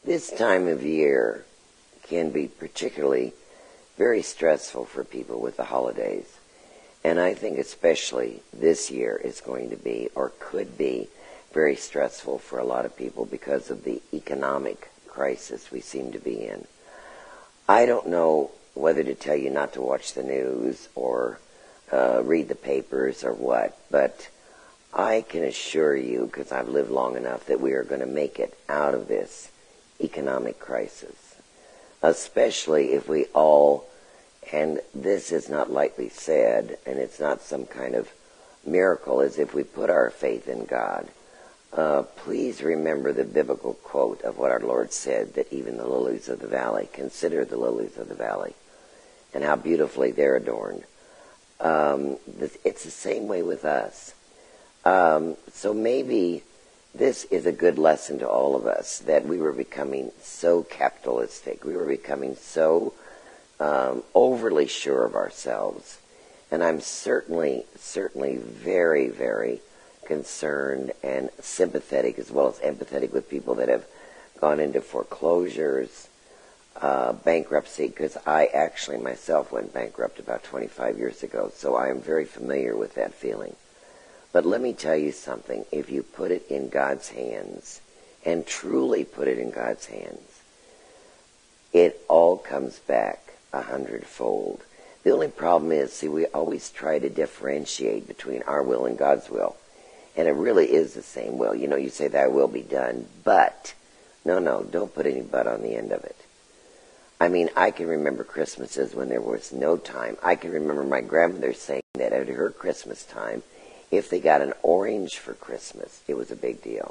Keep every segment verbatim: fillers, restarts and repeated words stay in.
This time of year can be particularly very stressful for people with the holidays. And I think especially this year is going to be, or could be, very stressful for a lot of people because of the economic crisis we seem to be in. I don't know whether to tell you not to watch the news or uh, read the papers or what, but I can assure you, because I've lived long enough, that we are going to make it out of this economic crisis, especially if we all, and this is not lightly said, and it's not some kind of miracle, as if we put our faith in God. Uh, please remember the biblical quote of what our Lord said, that even the lilies of the valley, consider the lilies of the valley, and how beautifully they're adorned. Um, it's the same way with us. Um, so maybe this is a good lesson to all of us, that we were becoming so capitalistic. We were becoming so um, overly sure of ourselves. And I'm certainly, certainly very, very concerned and sympathetic, as well as empathetic, with people that have gone into foreclosures, uh, bankruptcy, because I actually myself went bankrupt about twenty-five years ago, so I am very familiar with that feeling. But let me tell you something. If you put it in God's hands, and truly put it in God's hands, it all comes back a hundredfold. The only problem is, see, we always try to differentiate between our will and God's will. And it really is the same will. You know, you say, thy will be done, but. No, no, don't put any but on the end of it. I mean, I can remember Christmases when there was no time. I can remember my grandmother saying that at her Christmas time, if they got an orange for Christmas, it was a big deal.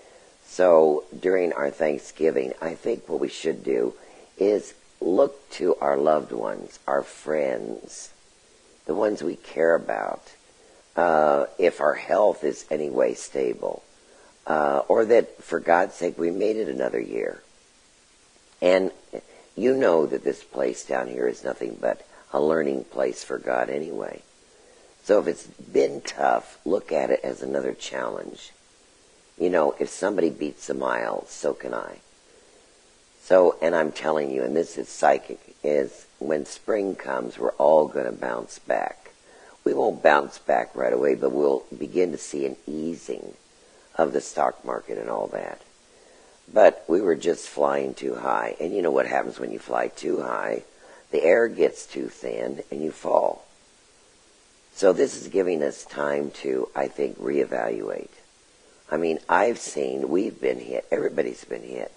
So during our Thanksgiving, I think what we should do is look to our loved ones, our friends, the ones we care about, uh, if our health is any way stable, uh, or that, for God's sake, we made it another year. And you know that this place down here is nothing but a learning place for God anyway. So if it's been tough, look at it as another challenge. You know, if somebody beats a mile, so can I. So, and I'm telling you, and this is psychic, is when spring comes, we're all going to bounce back. We won't bounce back right away, but we'll begin to see an easing of the stock market and all that. But we were just flying too high. And you know what happens when you fly too high? The air gets too thin and you fall. So this is giving us time to, I think, reevaluate. I mean, I've seen, we've been hit, everybody's been hit.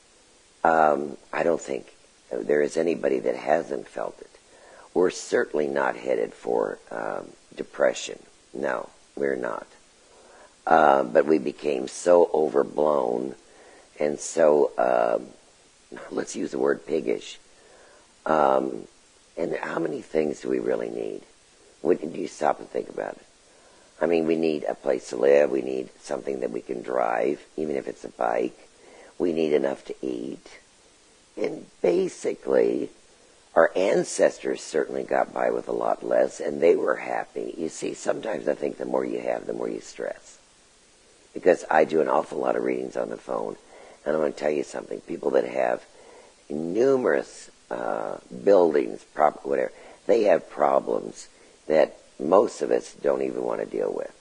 Um, I don't think there is anybody that hasn't felt it. We're certainly not headed for um, depression. No, we're not. Uh, but we became so overblown and so, um, let's use the word piggish. Um, and how many things do we really need? When do you stop and think about it? I mean, we need a place to live. We need something that we can drive, even if it's a bike. We need enough to eat. And basically, our ancestors certainly got by with a lot less, and they were happy. You see, sometimes I think the more you have, the more you stress. Because I do an awful lot of readings on the phone, and I'm going to tell you something. People that have numerous uh, buildings, prop- whatever, they have problems that most of us don't even want to deal with.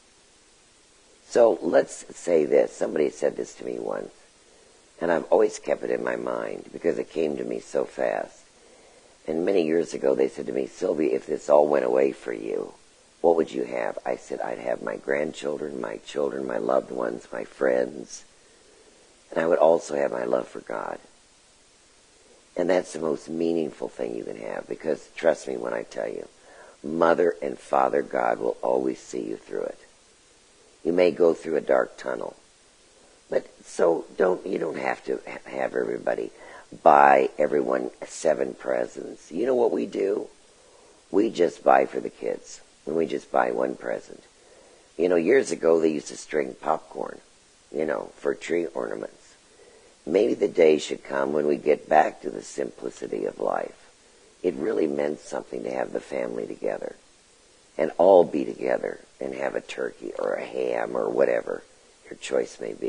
So let's say this. Somebody said this to me once, and I've always kept it in my mind because it came to me so fast. And many years ago they said to me, Sylvia, if this all went away for you, what would you have? I said, I'd have my grandchildren, my children, my loved ones, my friends, and I would also have my love for God. And that's the most meaningful thing you can have, because trust me when I tell you, Mother and Father God will always see you through it. You may go through a dark tunnel, but so don't you don't have to have everybody buy everyone seven presents. You know what we do? We just buy for the kids, and we just buy one present. You know, years ago they used to string popcorn, you know, for tree ornaments. Maybe the day should come when we get back to the simplicity of life. It really meant something to have the family together and all be together and have a turkey or a ham or whatever your choice may be,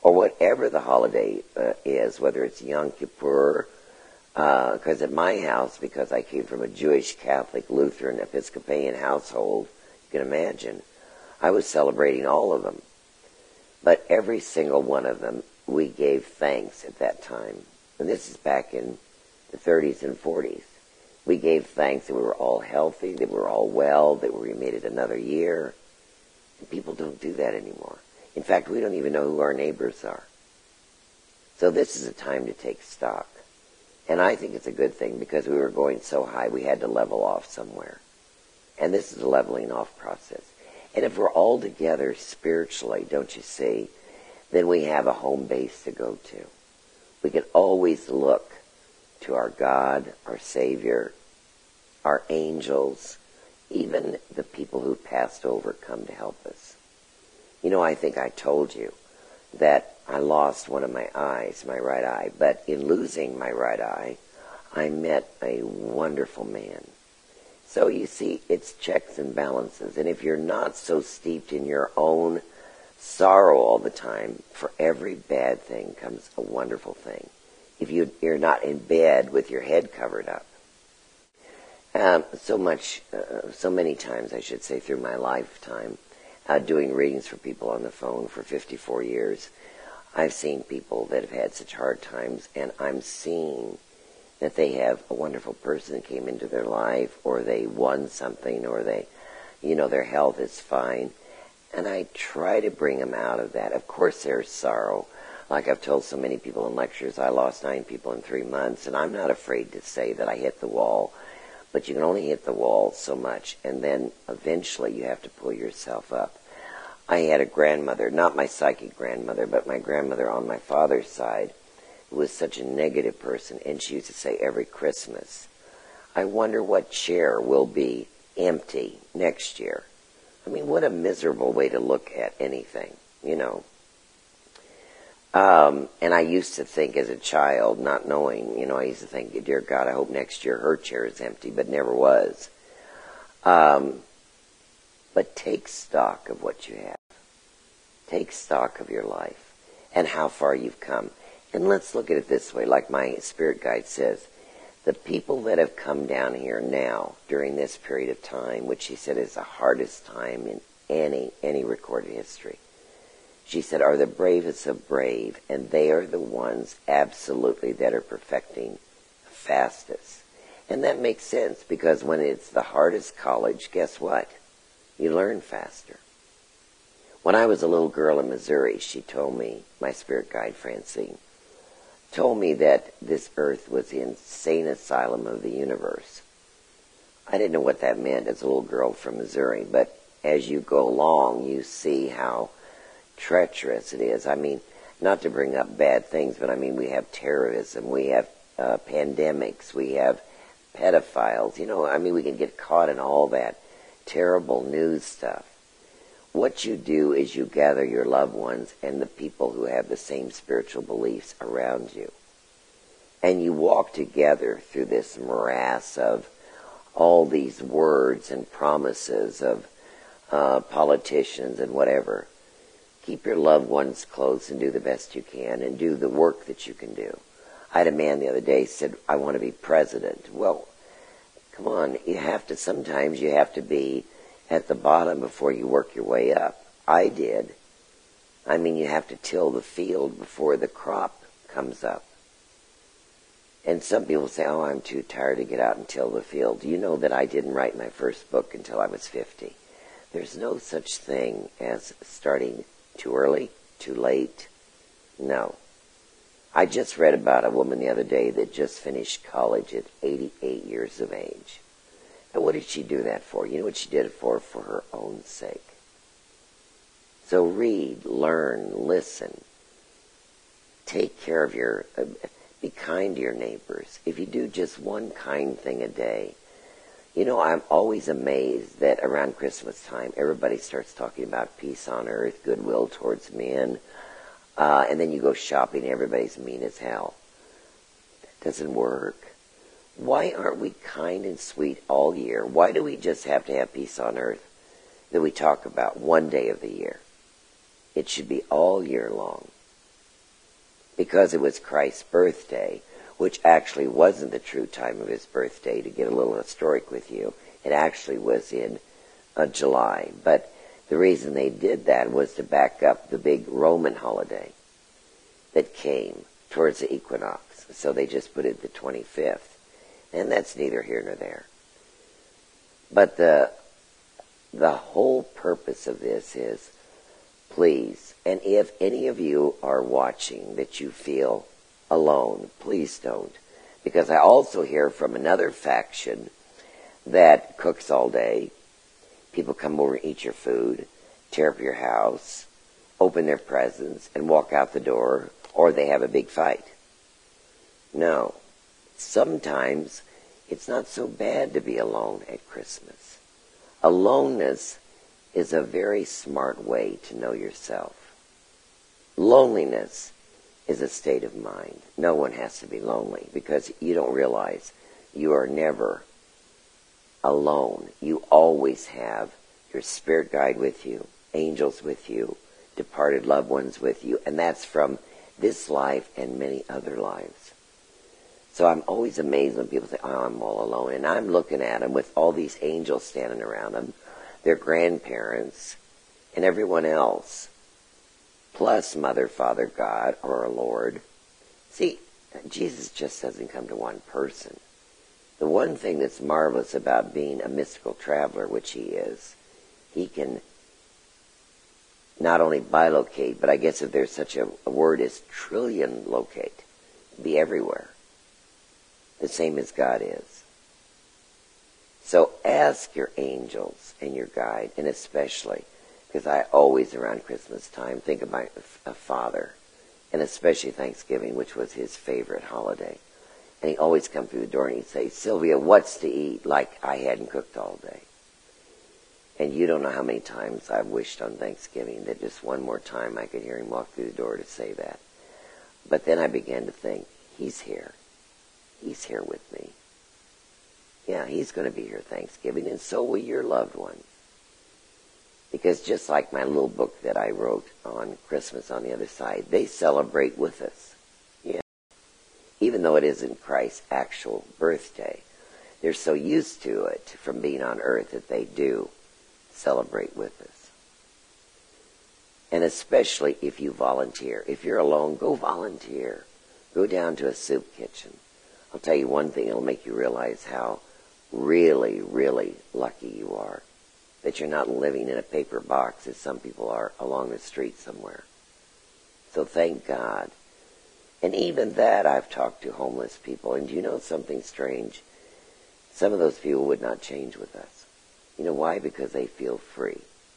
or whatever the holiday uh, is, whether it's Yom Kippur, because uh, at my house, because I came from a Jewish, Catholic, Lutheran, Episcopalian household, you can imagine, I was celebrating all of them. But every single one of them, we gave thanks at that time. And this is back in the thirties and forties. We gave thanks that we were all healthy, that we were all well, that we made it another year. And people don't do that anymore. In fact, we don't even know who our neighbors are. So this is a time to take stock. And I think it's a good thing because we were going so high we had to level off somewhere. And this is a leveling off process. And if we're all together spiritually, don't you see, then we have a home base to go to. We can always look to our God, our Savior, our angels, even the people who passed over come to help us. You know, I think I told you that I lost one of my eyes, my right eye, but in losing my right eye, I met a wonderful man. So you see, it's checks and balances, and if you're not so steeped in your own sorrow all the time, for every bad thing comes a wonderful thing. If you, you're not in bed with your head covered up. Um, so much, uh, so many times, I should say, through my lifetime, uh, doing readings for people on the phone for fifty-four years, I've seen people that have had such hard times, and I'm seeing that they have a wonderful person that came into their life, or they won something, or they, you know, their health is fine. And I try to bring them out of that. Of course there's sorrow. Like I've told so many people in lectures, I lost nine people in three months, and I'm not afraid to say that I hit the wall. But you can only hit the wall so much, and then eventually you have to pull yourself up. I had a grandmother, not my psychic grandmother, but my grandmother on my father's side, who was such a negative person, and she used to say every Christmas, I wonder what chair will be empty next year. I mean, what a miserable way to look at anything, you know. Um, and I used to think as a child, not knowing, you know, I used to think, dear God, I hope next year her chair is empty, but never was. Um, but take stock of what you have. Take stock of your life and how far you've come. And let's look at it this way, like my spirit guide says, the people that have come down here now during this period of time, which she said is the hardest time in any, any recorded history, she said, are the bravest of brave, and they are the ones absolutely that are perfecting fastest. And that makes sense, because when it's the hardest college, guess what? You learn faster. When I was a little girl in Missouri, she told me, my spirit guide Francine, told me that this earth was the insane asylum of the universe. I didn't know what that meant as a little girl from Missouri, but as you go along, you see how treacherous it is. I mean, not to bring up bad things, but I mean, we have terrorism, we have uh, pandemics, we have pedophiles, you know, I mean, we can get caught in all that terrible news stuff. What you do is you gather your loved ones and the people who have the same spiritual beliefs around you. And you walk together through this morass of all these words and promises of uh, politicians and whatever. Keep your loved ones close and do the best you can and do the work that you can do. I had a man the other day said, I want to be president. Well, come on, you have to, sometimes you have to be at the bottom before you work your way up. I did. I mean, you have to till the field before the crop comes up. And some people say, oh, I'm too tired to get out and till the field. Do you know that I didn't write my first book until I was fifty? There's no such thing as starting too early, too late. No. I just read about a woman the other day that just finished college at eighty-eight years of age. And what did she do that for? You know what she did it for? For her own sake. So read, learn, listen. Take care of your, uh, be kind to your neighbors. If you do just one kind thing a day. You know, I'm always amazed that around Christmas time, everybody starts talking about peace on earth, goodwill towards men, uh, and then you go shopping, everybody's mean as hell. That doesn't work. Why aren't we kind and sweet all year? Why do we just have to have peace on earth that we talk about one day of the year? It should be all year long. because it was Christ's birthday, which actually wasn't the true time of his birthday, to get a little historic with you. It actually was in uh, July. But the reason they did that was to back up the big Roman holiday that came towards the equinox. So they just put it the twenty-fifth. And that's neither here nor there. But the the whole purpose of this is, please, and if any of you are watching that you feel alone, please don't. Because I also hear from another faction that cooks all day. People come over and eat your food, tear up your house, open their presents, and walk out the door, or they have a big fight. No. Sometimes it's not so bad to be alone at Christmas. Aloneness is a very smart way to know yourself. Loneliness is a state of mind. No one has to be lonely, because you don't realize you are never alone. You always have your spirit guide with you, angels with you, departed loved ones with you, and that's from this life and many other lives. So I'm always amazed when people say, oh, I'm all alone. And I'm looking at them with all these angels standing around them, their grandparents, and everyone else, plus Mother, Father, God, or our Lord. See, Jesus just doesn't come to one person. The one thing that's marvelous about being a mystical traveler, which he is, he can not only bilocate, but I guess if there's such a, a word as trillion locate, be everywhere. The same as God is. So ask your angels and your guide, and especially, because I always around Christmas time think of my a father, and especially Thanksgiving, which was his favorite holiday. And he'd always come through the door and he'd say, Sylvia, what's to eat? Like I hadn't cooked all day. And you don't know how many times I've wished on Thanksgiving that just one more time I could hear him walk through the door to say that. But then I began to think, he's here. He's here with me. Yeah, he's going to be here Thanksgiving, and so will your loved ones. Because just like my little book that I wrote on Christmas on the Other Side, they celebrate with us. Yeah. Even though it isn't Christ's actual birthday, they're so used to it from being on earth that they do celebrate with us. And especially if you volunteer. If you're alone, go volunteer. Go down to a soup kitchen. I'll tell you one thing, it'll make you realize how really, really lucky you are. That you're not living in a paper box as some people are along the street somewhere. So thank God. And even that, I've talked to homeless people, and do you know something strange? Some of those people would not change with us. You know why? Because they feel free.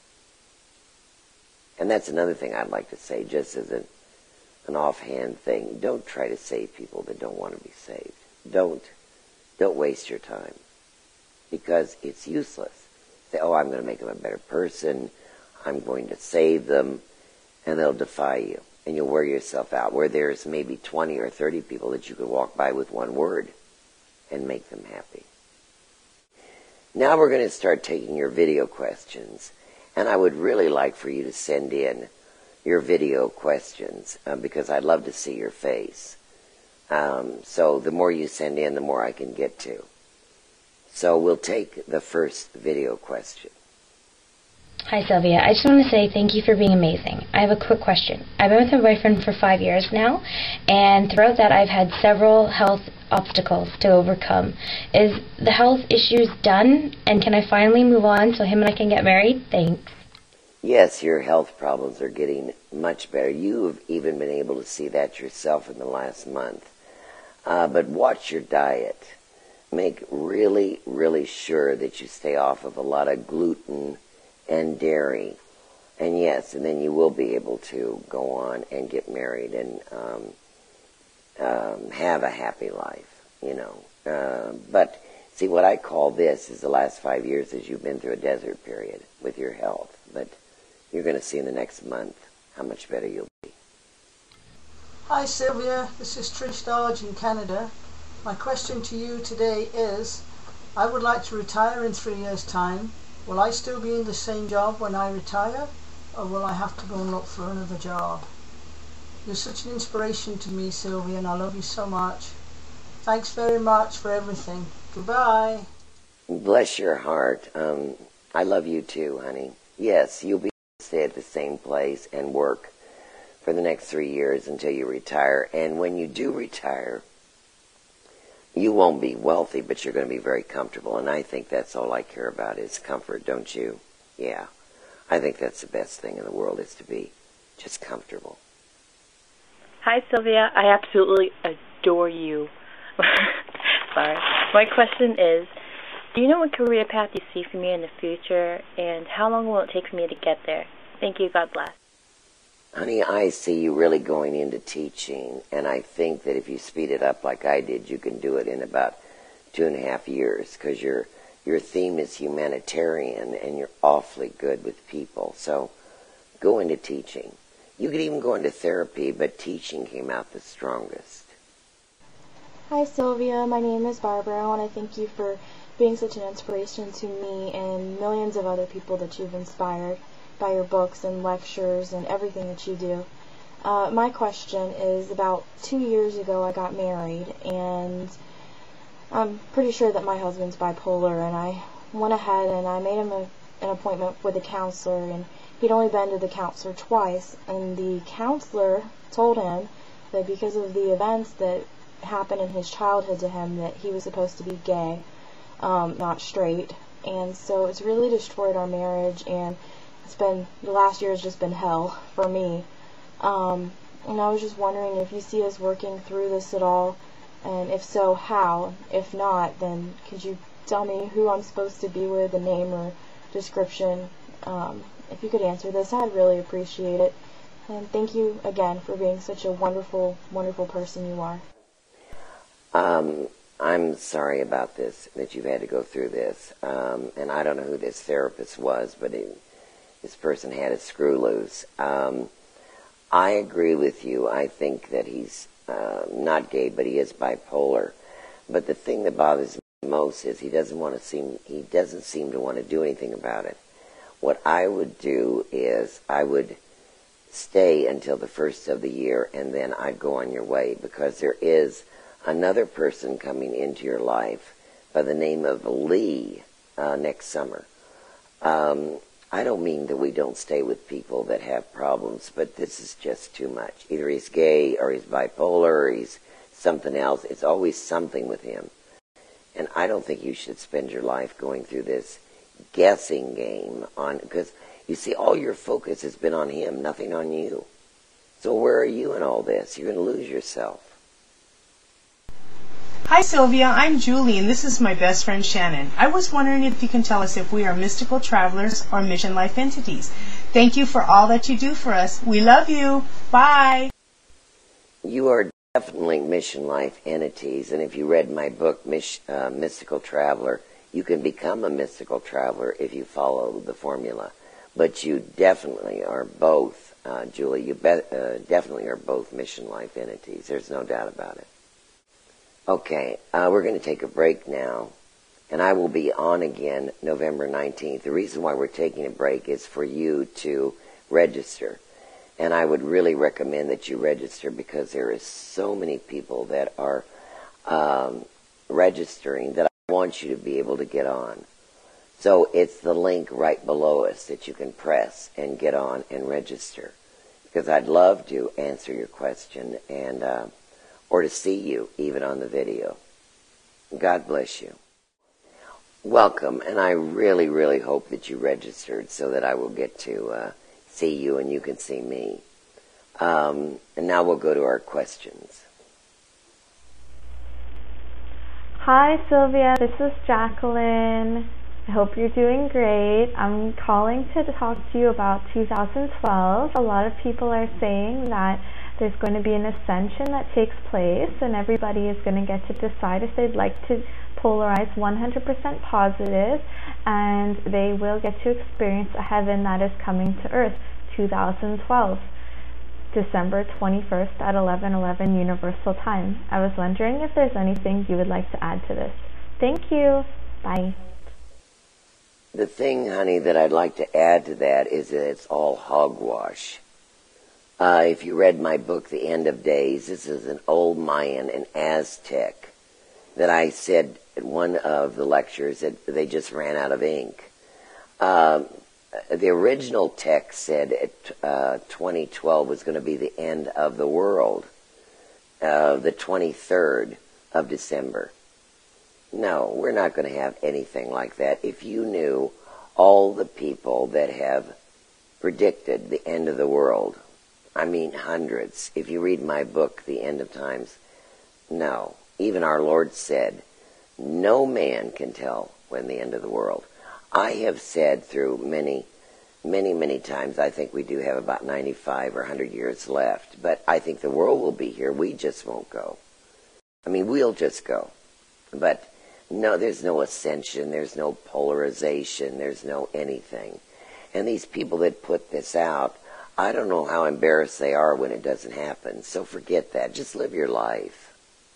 And that's another thing I'd like to say, just as an, an offhand thing. Don't try to save people that don't want to be saved. Don't. Don't waste your time. Because it's useless. Say, oh, I'm going to make them a better person. I'm going to save them. And they'll defy you. And you'll wear yourself out. Where there's maybe twenty or thirty people that you could walk by with one word and make them happy. Now we're going to start taking your video questions. And I would really like for you to send in your video questions. Um, because I'd love to see your face. Um, so the more you send in, the more I can get to. So we'll take the first video question. Hi Sylvia, I just want to say thank you for being amazing. I have a quick question. I've been with my boyfriend for five years now, and throughout that I've had several health obstacles to overcome. Is the health issues done, and can I finally move on so him and I can get married? Thanks. Yes, your health problems are getting much better. You have even been able to see that yourself in the last month. Uh, but watch your diet. Make really, really sure that you stay off of a lot of gluten and dairy. And yes, and then you will be able to go on and get married and um, um, have a happy life, you know. Uh, but see, what I call this is the last five years as you've been through a desert period with your health. But you're going to see in the next month how much better you'll be. Hi Sylvia, this is Trish Dodge in Canada. My question to you today is, I would like to retire in three years' time. Will I still be in the same job when I retire, or will I have to go and look for another job? You're such an inspiration to me, Sylvia, and I love you so much. Thanks very much for everything. Goodbye. Bless your heart. Um, I love you too, honey. Yes, you'll be able to stay at the same place and work for the next three years until you retire. And when you do retire, you won't be wealthy, but you're going to be very comfortable. And I think that's all I care about is comfort, don't you? Yeah. I think that's the best thing in the world, is to be just comfortable. Hi, Sylvia. I absolutely adore you. Sorry. My question is, do you know what career path you see for me in the future, and how long will it take for me to get there? Thank you. God bless. Honey, I see you really going into teaching, and I think that if you speed it up like I did, you can do it in about two and a half years, because your your theme is humanitarian, and you're awfully good with people. So go into teaching. You could even go into therapy, but teaching came out the strongest. Hi, Sylvia. My name is Barbara. I want to thank you for being such an inspiration to me and millions of other people that you've inspired by your books and lectures and everything that you do. Uh, my question is, about two years ago I got married, and I'm pretty sure that my husband's bipolar, and I went ahead and I made him a, an appointment with a counselor, and he'd only been to the counselor twice, and the counselor told him that because of the events that happened in his childhood to him, that he was supposed to be gay, um, not straight. And so it's really destroyed our marriage, and it's been, the last year has just been hell for me. Um, and I was just wondering if you see us working through this at all, and if so, how? If not, then could you tell me who I'm supposed to be with, a name or description? Um, if you could answer this, I'd really appreciate it. And thank you again for being such a wonderful, wonderful person you are. Um, I'm sorry about this, that you've had to go through this. Um, and I don't know who this therapist was, but it, this person had a screw loose. Um, I agree with you. I think that he's uh, not gay, but he is bipolar. But the thing that bothers me most is he doesn't want to seem, he doesn't seem to want to do anything about it. What I would do is I would stay until the first of the year, and then I'd go on your way, because there is another person coming into your life by the name of Lee uh, next summer. Um, I don't mean that we don't stay with people that have problems, but this is just too much. Either he's gay, or he's bipolar, or he's something else. It's always something with him. And I don't think you should spend your life going through this guessing game on, because you see, all your focus has been on him, nothing on you. So where are you in all this? You're going to lose yourself. Hi Sylvia, I'm Julie, and this is my best friend Shannon. I was wondering if you can tell us if we are mystical travelers or mission life entities. Thank you for all that you do for us. We love you. Bye. You are definitely mission life entities, and if you read my book, Mis- uh, Mystical Traveler, you can become a mystical traveler if you follow the formula. But you definitely are both, uh, Julie, you be- uh, definitely are both mission life entities. There's no doubt about it. Okay, uh, we're going to take a break now, and I will be on again November nineteenth. The reason why we're taking a break is for you to register, and I would really recommend that you register, because there is so many people that are um, registering that I want you to be able to get on. So it's the link right below us that you can press and get on and register, because I'd love to answer your question and uh, or to see you even on the video. God bless you. Welcome, and I really, really hope that you registered so that I will get to uh, see you and you can see me. Um, and now we'll go to our questions. Hi Sylvia, this is Jacqueline. I hope you're doing great. I'm calling to talk to you about two thousand twelve. A lot of people are saying that there's going to be an ascension that takes place, and everybody is going to get to decide if they'd like to polarize one hundred percent positive, and they will get to experience a heaven that is coming to earth. two thousand twelve, December twenty-first at eleven eleven Universal Time. I was wondering if there's anything you would like to add to this. Thank you. Bye. The thing, honey, that I'd like to add to that is that it's all hogwash. Uh, if you read my book, The End of Days, this is an old Mayan and Aztec that I said at one of the lectures that they just ran out of ink. Um, the original text said at, uh, twenty twelve was going to be the end of the world, uh, the twenty-third of December. No, we're not going to have anything like that. If you knew all the people that have predicted the end of the world, I mean hundreds. If you read my book, The End of Times, no. Even our Lord said, no man can tell when the end of the world. I have said through many, many, many times, I think we do have about ninety-five or one hundred years left, but I think the world will be here. We just won't go. I mean, we'll just go. But no, there's no ascension, there's no polarization, there's no anything. And these people that put this out, I don't know how embarrassed they are when it doesn't happen. So forget that. Just live your life.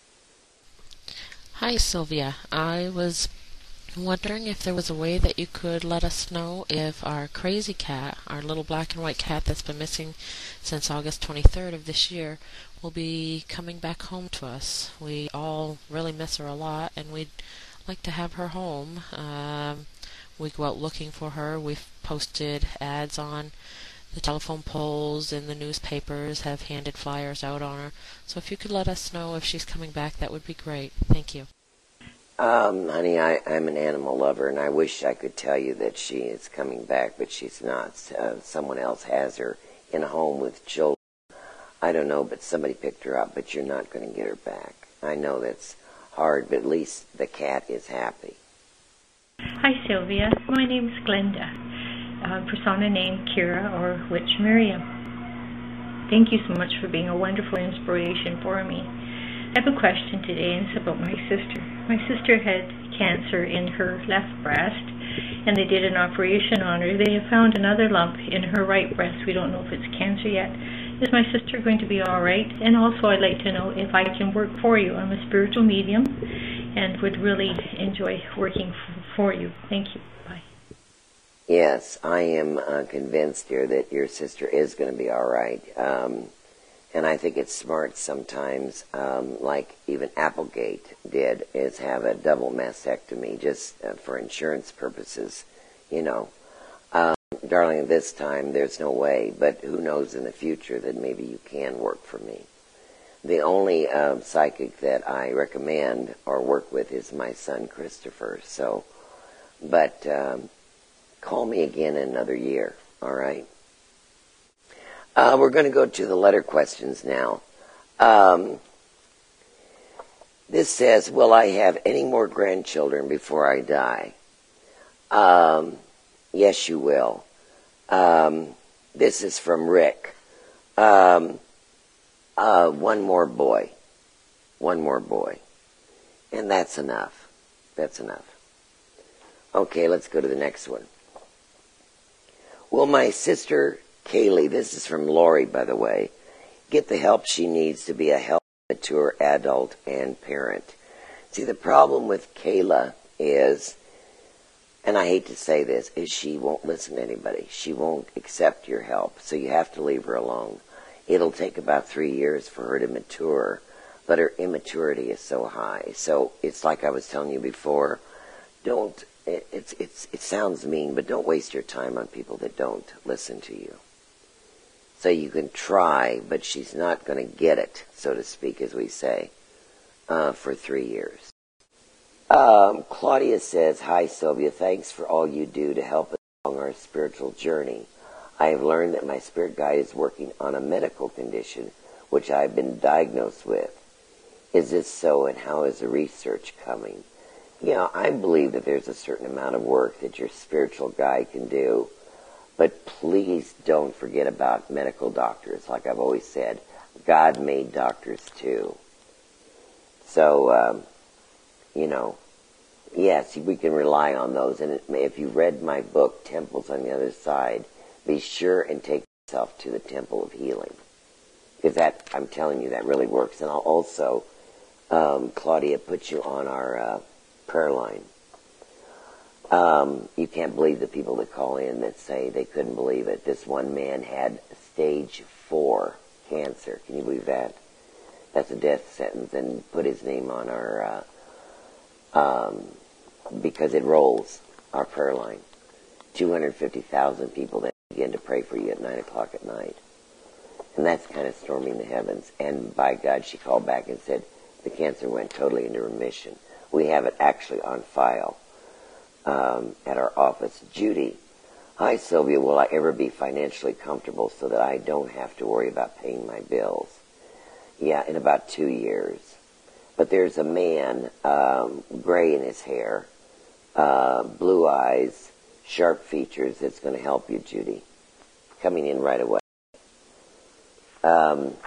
Hi, Sylvia. I was wondering if there was a way that you could let us know if our crazy cat, our little black and white cat that's been missing since August twenty-third of this year, will be coming back home to us. We all really miss her a lot, and we'd like to have her home. Um, we go out looking for her. We've posted ads on the telephone poles and the newspapers, have handed flyers out on her. So if you could let us know if she's coming back, that would be great. Thank you. Um, honey, I, I'm an animal lover, and I wish I could tell you that she is coming back, but she's not. Uh, someone else has her in a home with children. I don't know, but somebody picked her up, but you're not going to get her back. I know that's hard, but at least the cat is happy. Hi, Sylvia. My name's Glenda. Uh, persona name Kira or Witch Miriam. Thank you so much for being a wonderful inspiration for me. I have a question today, and it's about my sister. My sister had cancer in her left breast, and they did an operation on her. They have found another lump in her right breast. We don't know if it's cancer yet. Is my sister going to be all right? And also, I'd like to know if I can work for you. I'm a spiritual medium and would really enjoy working f- for you. Thank you. Bye. Yes, I am uh, convinced, dear, that your sister is going to be all right. Um, and I think it's smart sometimes, um, like even Applegate did, is have a double mastectomy just uh, for insurance purposes, you know. Um, darling, this time there's no way, but who knows in the future that maybe you can work for me. The only um, psychic that I recommend or work with is my son Christopher. So, but um, call me again in another year, all right? Uh, we're going to go to the letter questions now. Um, this says, will I have any more grandchildren before I die? Um, yes, you will. Um, this is from Rick. Um, uh, one more boy. One more boy. And that's enough. That's enough. Okay, let's go to the next one. Will my sister Kaylee, this is from Lori, by the way, get the help she needs to be a healthy, mature adult and parent? See, the problem with Kayla is, and I hate to say this, is she won't listen to anybody. She won't accept your help, so you have to leave her alone. It'll take about three years for her to mature, but her immaturity is so high. So it's like I was telling you before, don't, it, it's, it's, it sounds mean, but don't waste your time on people that don't listen to you. So you can try, but she's not going to get it, so to speak, as we say, uh, for three years. Um, Claudia says, hi, Sylvia. Thanks for all you do to help us along our spiritual journey. I have learned that my spirit guide is working on a medical condition, which I've been diagnosed with. Is this so, and how is the research coming? You know, I believe that there's a certain amount of work that your spiritual guide can do. But please don't forget about medical doctors. Like I've always said, God made doctors too. So, um, you know, yes, we can rely on those. And it may, if you read my book, Temples on the Other Side, be sure and take yourself to the Temple of Healing. Because that, I'm telling you, that really works. And I'll also, um, Claudia, put you on our uh, prayer line. Um, you can't believe the people that call in that say they couldn't believe it. This one man had stage four, cancer. Can you believe that? That's a death sentence, and put his name on our, uh, um, because it rolls, our prayer line. two hundred fifty thousand people that begin to pray for you at nine o'clock at night. And that's kind of storming the heavens. And by God, she called back and said the cancer went totally into remission. We have it actually on file um, at our office. Judy, hi Sylvia, will I ever be financially comfortable so that I don't have to worry about paying my bills? Yeah, in about two years. But there's a man, um, gray in his hair, uh, blue eyes, sharp features that's going to help you, Judy. Coming in right away. Um,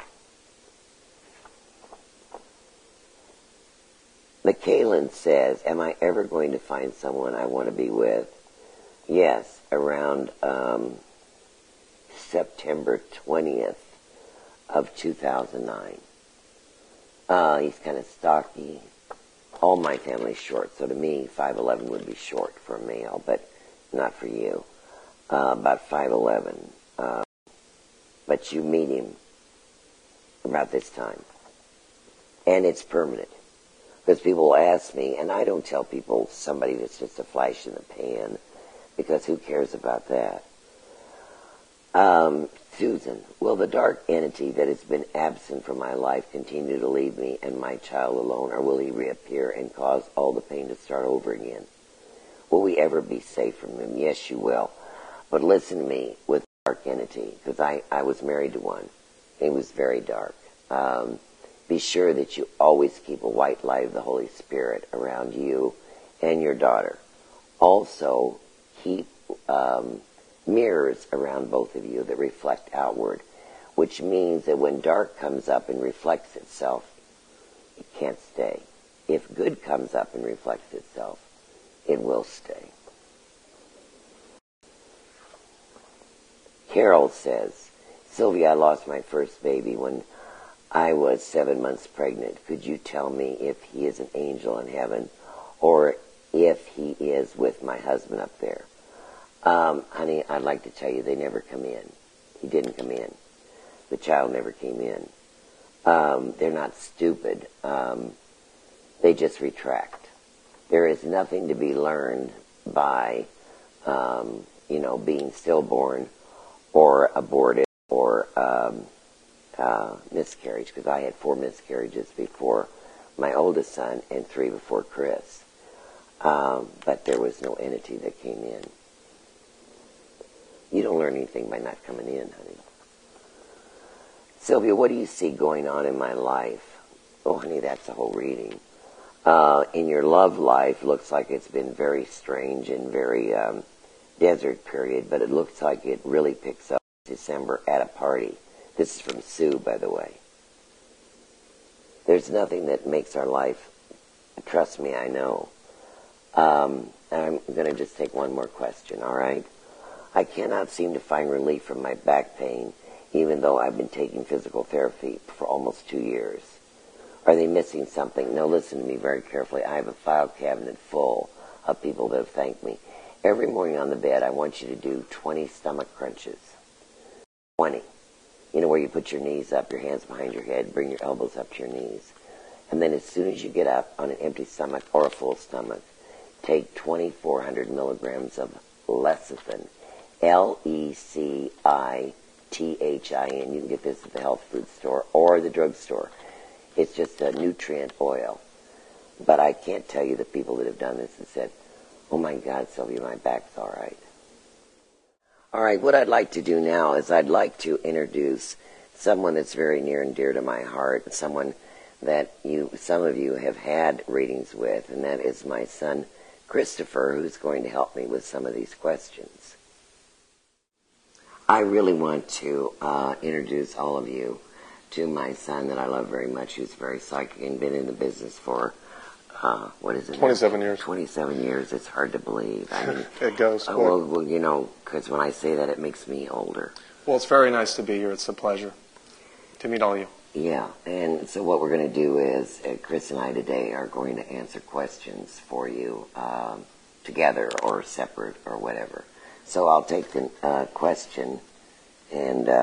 McKaylin says, am I ever going to find someone I want to be with? Yes, around um, September twentieth of two thousand nine. Uh, he's kind of stocky. All my family's short, so to me, five eleven would be short for a male, but not for you. Uh, about five eleven. Uh, but you meet him about this time. And it's permanent. Because people will ask me, and I don't tell people somebody that's just a flash in the pan, because who cares about that? Um, Susan, will the dark entity that has been absent from my life continue to leave me and my child alone, or will he reappear and cause all the pain to start over again? Will we ever be safe from him? Yes, you will. But listen to me with dark entity, because I, I was married to one. It was very dark. Um, be sure that you always keep a white light of the Holy Spirit around you and your daughter. Also, keep um, mirrors around both of you that reflect outward, which means that when dark comes up and reflects itself, it can't stay. If good comes up and reflects itself, it will stay. Carol says, Sylvia, I lost my first baby when I was seven months pregnant. Could you tell me if he is an angel in heaven or if he is with my husband up there? Um, honey, I'd like to tell you they never come in. He didn't come in. The child never came in. Um, they're not stupid. Um, they just retract. There is nothing to be learned by, um, you know, being stillborn or aborted or um, uh, miscarriage, because I had four miscarriages before my oldest son and three before Chris. Um, but there was no entity that came in. You don't learn anything by not coming in, honey. Sylvia, what do you see going on in my life? Oh, honey, that's the whole reading. Uh, in your love life, looks like it's been very strange and very um, desert period, but it looks like it really picks up in December at a party. This is from Sue, by the way. There's nothing that makes our life, trust me, I know. Um, I'm going to just take one more question, all right? I cannot seem to find relief from my back pain, even though I've been taking physical therapy for almost two years. Are they missing something? No, listen to me very carefully. I have a file cabinet full of people that have thanked me. Every morning on the bed, I want you to do twenty stomach crunches. twenty. You know, where you put your knees up, your hands behind your head, bring your elbows up to your knees. And then as soon as you get up on an empty stomach or a full stomach, take twenty-four hundred milligrams of lecithin, L E C I T H I N. You can get this at the health food store or the drugstore. It's just a nutrient oil. But I can't tell you the people that have done this and said, oh my God, Sylvia, my back's all right. All right, what I'd like to do now is I'd like to introduce someone that's very near and dear to my heart, someone that you, some of you have had readings with, and that is my son, Christopher, who's going to help me with some of these questions. I really want to uh, introduce all of you to my son that I love very much, who's very psychic and been in the business for, uh, what is it? twenty-seven years. twenty-seven years. It's hard to believe. I mean, it goes uh, quick. well, well, you know, because when I say that, it makes me older. Well, it's very nice to be here. It's a pleasure to meet all of you. Yeah, and so what we're going to do is, uh, Chris and I today are going to answer questions for you um, together or separate or whatever. So I'll take the uh, question, and uh,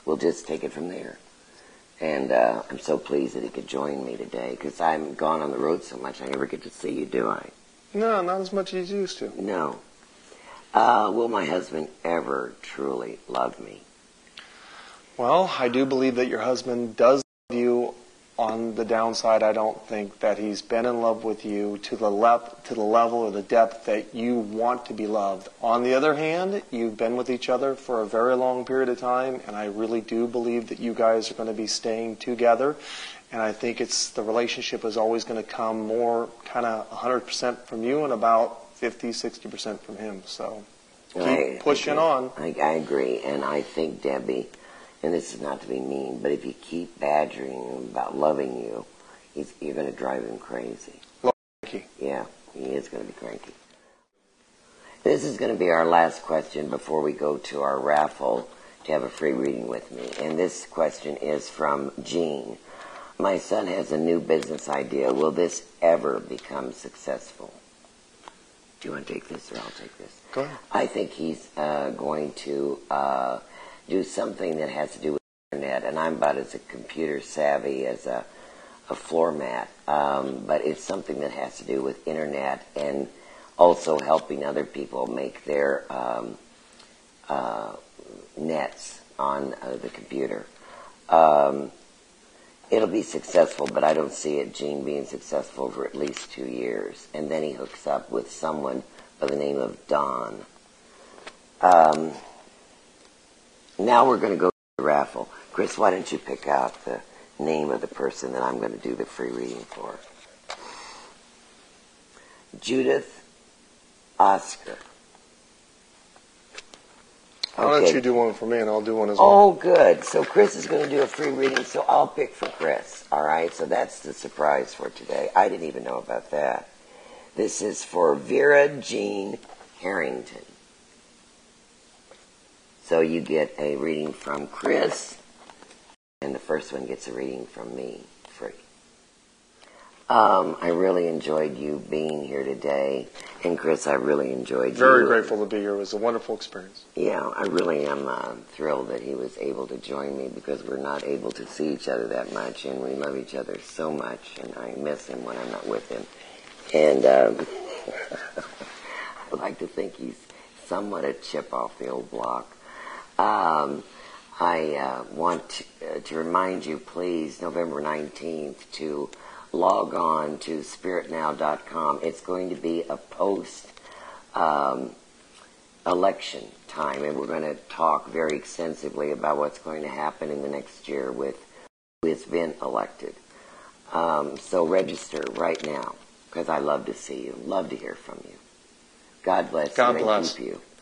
we'll just take it from there. And uh, I'm so pleased that he could join me today, because I'm gone on the road so much I never get to see you, do I? No, not as much as you used to. No. Uh, will my husband ever truly love me? Well, I do believe that your husband does love you. On the downside, I don't think that he's been in love with you to the le- to the level or the depth that you want to be loved. On the other hand, you've been with each other for a very long period of time, and I really do believe that you guys are going to be staying together. And I think it's the relationship is always going to come more kind of one hundred percent from you and about fifty, sixty percent from him. So keep I, pushing I, on. I, I agree, and I think, Debbie, and this is not to be mean, but if you keep badgering him about loving you, he's, you're going to drive him crazy. Cranky. Yeah, he is going to be cranky. This is going to be our last question before we go to our raffle to have a free reading with me. And this question is from Jean. My son has a new business idea. Will this ever become successful? Do you want to take this or I'll take this? Go ahead. I think he's uh, going to... Uh, do something that has to do with the internet, and I'm about as a computer savvy as a, a floor mat, um, but it's something that has to do with internet and also helping other people make their um, uh, nets on uh, the computer. Um, it'll be successful, but I don't see it, Gene, being successful for at least two years, and then he hooks up with someone by the name of Don. Um... Now we're going to go to the raffle. Chris, why don't you pick out the name of the person that I'm going to do the free reading for? Judith Oscar. I'll Okay. let you do one for me, and I'll do one as well. Oh, good. So Chris is going to do a free reading, so I'll pick for Chris. All right? So that's the surprise for today. I didn't even know about that. This is for Vera Jean Harrington. So you get a reading from Chris, and the first one gets a reading from me, free. Um, I really enjoyed you being here today, and Chris, I really enjoyed you. Very grateful to be here. It was a wonderful experience. Yeah, I really am uh, thrilled that he was able to join me, because we're not able to see each other that much, and we love each other so much, and I miss him when I'm not with him. And um, I like to think he's somewhat a chip off the old block. Um, I uh, want to, uh, to remind you, please, November nineteenth, to log on to spirit now dot com. It's going to be a post um, election time, and we're going to talk very extensively about what's going to happen in the next year with who has been elected. Um, so register right now, because I love to see you, love to hear from you. God bless God you bless. and keep you.